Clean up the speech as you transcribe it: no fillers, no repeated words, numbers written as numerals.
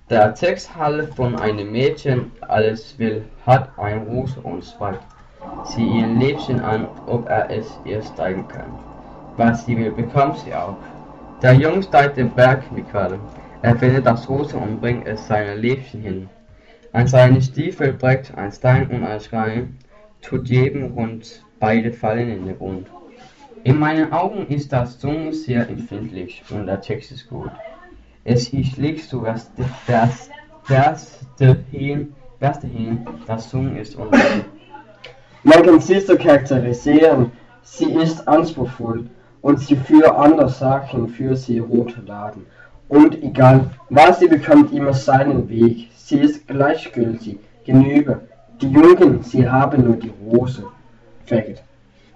Der Text handelt von einem Mädchen, alles will, hat eine Rose und zweigt sie ihr Liebchen an, ob er es ihr zeigen kann. Was sie will, bekommt sie auch. Der Junge steigt den Berg mit Qual. Er findet das Rose und bringt es seinem Liebchen hin. An seine Stiefel prägt ein Stein und ein Schrein, tut jedem rund, beide fallen in den Grund. In meinen Augen ist das Song sehr empfindlich und der Text ist gut. Es hieß so, was dahin, das Song ist unreal. Man kann sie so charakterisieren, sie ist anspruchsvoll und sie für andere Sachen für sie runterladen. Und egal, was sie bekommt, immer seinen Weg. Sie ist gleichgültig gegenüber. Die Jungen, sie haben nur die Rose. Faggot.